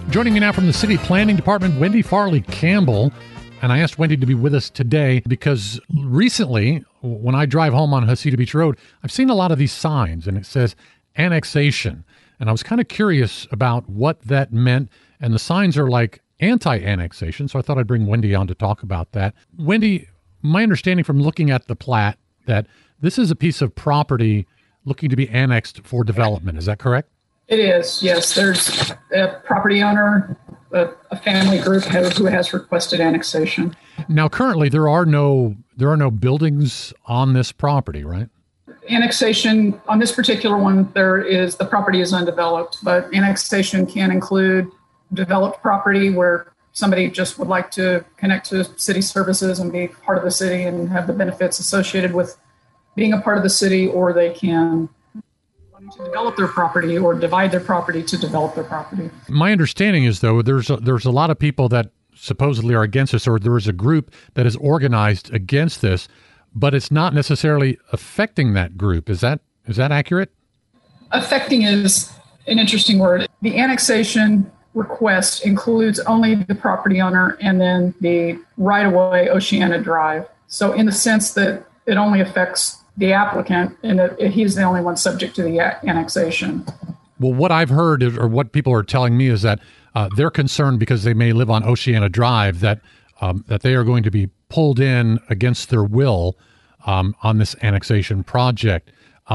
Joining me now from the City Planning Department, Wendy Farley Campbell. And I asked Wendy to be with us today because recently, when I drive home on Heceta Beach Road, I've seen a lot of these signs, and it says annexation. And I was kind of curious about what that meant. And the signs are like anti-annexation, so I thought I'd bring Wendy on to talk about that. Wendy, my understanding from looking at the plat that this is a piece of property looking to be annexed for development. Is that correct? It is, yes. There's a property owner, a family group who has requested annexation. Now, currently, there are no buildings on this property, right? Annexation on this particular one, the property is undeveloped, but annexation can include developed property where somebody just would like to connect to city services and be part of the city and have the benefits associated with being a part of the city, or they can to develop their property or divide their property to develop their property. My understanding is, though, there's a lot of people that supposedly are against this, or there is a group that is organized against this, but it's not necessarily affecting that group. Is that accurate? Affecting is an interesting word. The annexation request includes only the property owner and then the right-of-way Oceana Drive. So in the sense that it only affects the applicant, and he's the only one subject to the annexation. Well, what I've heard or what people are telling me is that they're concerned because they may live on Oceana Drive that they are going to be pulled in against their will on this annexation project.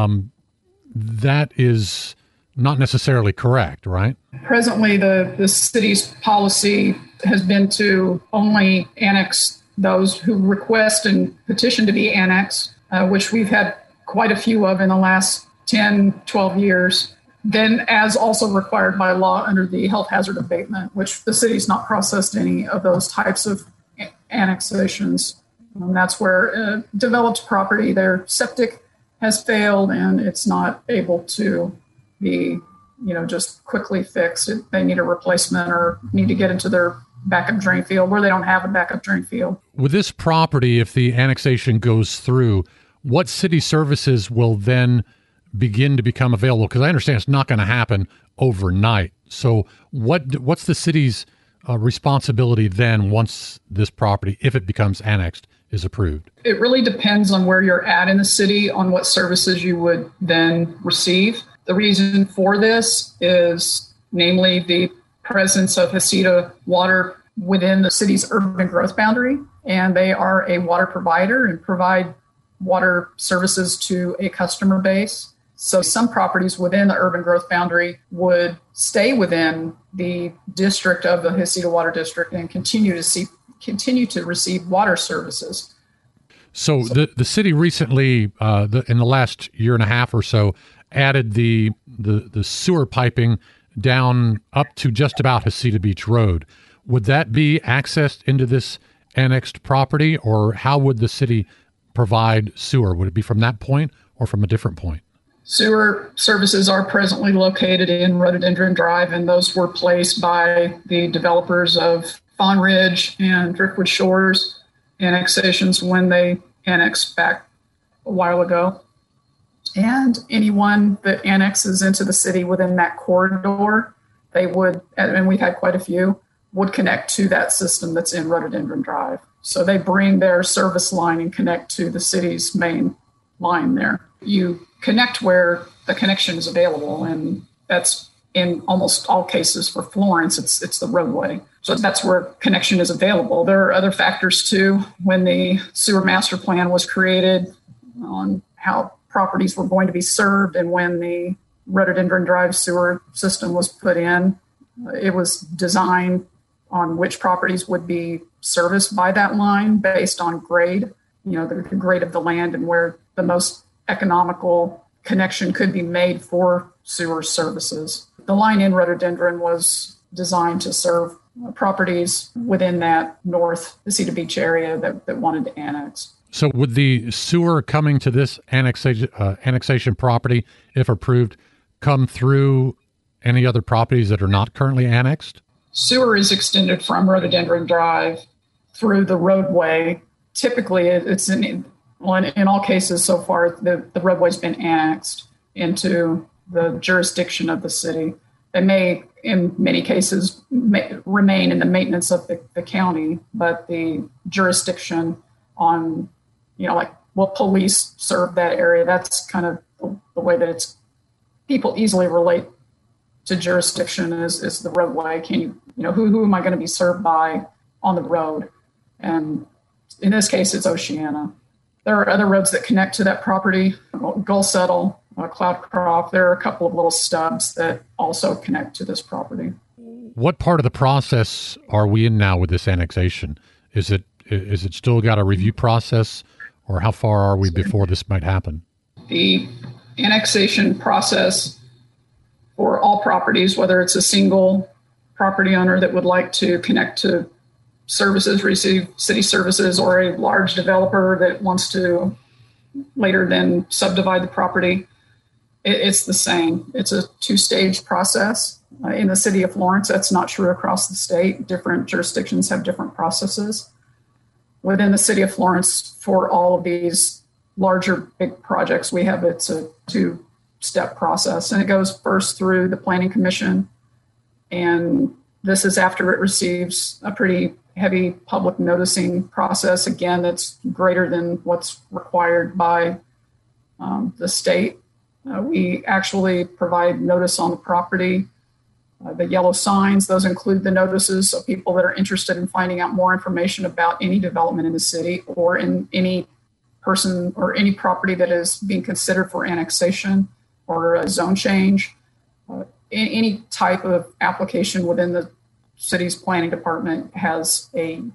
That is not necessarily correct, right? Presently, the city's policy has been to only annex those who request and petition to be annexed, which we've had quite a few of in the last 10, 12 years. Then as also required by law under the health hazard abatement, which the city's not processed any of those types of annexations. And that's where developed property, their septic has failed and it's not able to be, just quickly fixed. They need a replacement or need to get into their backup drain field where they don't have a backup drain field. With this property, if the annexation goes through, what city services will then begin to become available? Because I understand it's not going to happen overnight. So what's the city's responsibility then once this property, if it becomes annexed, is approved? It really depends on where you're at in the city on what services you would then receive. The reason for this is namely the presence of Heceta Water within the city's urban growth boundary, and they are a water provider and provide water services to a customer base. So some properties within the urban growth boundary would stay within the district of the Heceta Water District and continue to receive water services. So the city recently, in the last year and a half or so, added the sewer piping down up to just about Heceta Beach Road. Would that be accessed into this annexed property, or how would the city provide sewer? Would it be from that point or from a different point? Sewer services are presently located in Rhododendron Drive, and those were placed by the developers of Fawn Ridge and Driftwood Shores annexations when they annexed back a while ago. And anyone that annexes into the city within that corridor, they would, and we've had quite a few, would connect to that system that's in Rhododendron Drive. So they bring their service line and connect to the city's main line there. You connect where the connection is available, and that's in almost all cases for Florence, it's the roadway. So that's where connection is available. There are other factors too. When the sewer master plan was created on how properties were going to be served, and when the Rhododendron Drive sewer system was put in, it was designed on which properties would be serviced by that line based on grade, the grade of the land and where the most economical connection could be made for sewer services. The line in Rhododendron was designed to serve properties within that North Heceta Beach area that wanted to annex. So would the sewer coming to this annexation property, if approved, come through any other properties that are not currently annexed? Sewer is extended from Rhododendron Drive through the roadway. Typically, it's in all cases so far, the roadway's been annexed into the jurisdiction of the city. They may, in many cases, remain in the maintenance of the county, but the jurisdiction on, like, will police serve that area? That's kind of the way that people easily relate to jurisdiction is the roadway. Who am I going to be served by on the road? And in this case, it's Oceana. There are other roads that connect to that property, Gull Settle, Cloudcroft. There are a couple of little stubs that also connect to this property. What part of the process are we in now with this annexation? Is it still got a review process, or how far are we before this might happen? The annexation process for all properties, whether it's a single property owner that would like to connect to services, receive city services, or a large developer that wants to later then subdivide the property, it's the same. It's a two-stage process. In the city of Florence, that's not true across the state. Different jurisdictions have different processes. Within the city of Florence, for all of these larger, big projects, it's a two-step process. And it goes first through the Planning Commission. And this is after it receives a pretty heavy public noticing process. Again, that's greater than what's required by the state. We actually provide notice on the property. The yellow signs, those include the notices of people that are interested in finding out more information about any development in the city or in any person or any property that is being considered for annexation or a zone change. Any type of application within the city's planning department has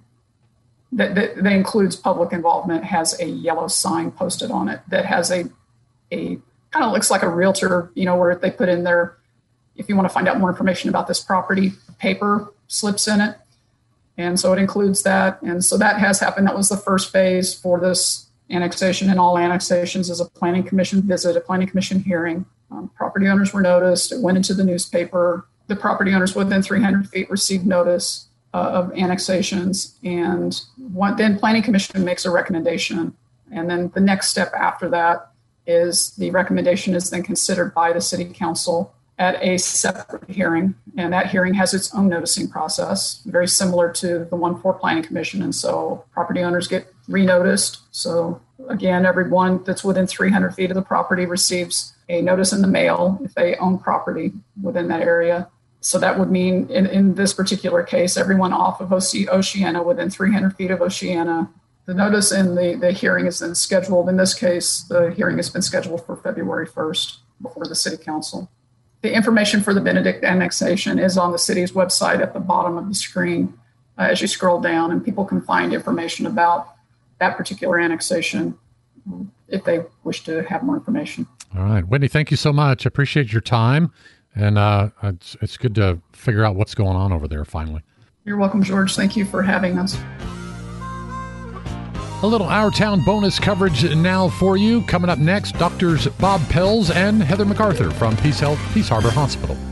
that includes public involvement, has a yellow sign posted on it that has a kind of looks like a realtor, where they put in their, if you want to find out more information about this property, paper slips in it. And so it includes that. And so that has happened. That was the first phase for this annexation, and all annexations is a planning commission visit, a planning commission hearing. Property owners were noticed. It went into the newspaper. The property owners within 300 feet received notice of annexations. And then planning commission makes a recommendation. And then the next step after that is the recommendation is then considered by the city council at a separate hearing. And that hearing has its own noticing process, very similar to the one for planning commission. And so property owners get re-noticed. So again, everyone that's within 300 feet of the property receives a notice in the mail if they own property within that area. So that would mean in this particular case, everyone off of Oceana within 300 feet of Oceana, the notice and the hearing is then scheduled. In this case, the hearing has been scheduled for February 1st before the city council. The information for the Benedict annexation is on the city's website at the bottom of the screen as you scroll down, and people can find information about that particular annexation if they wish to have more information. All right. Wendy, thank you so much. I appreciate your time. And it's good to figure out what's going on over there finally. You're welcome, George. Thank you for having us. A little Our Town bonus coverage now for you. Coming up next, Doctors Bob Pells and Heather MacArthur from Peace Health, Peace Harbor Hospital.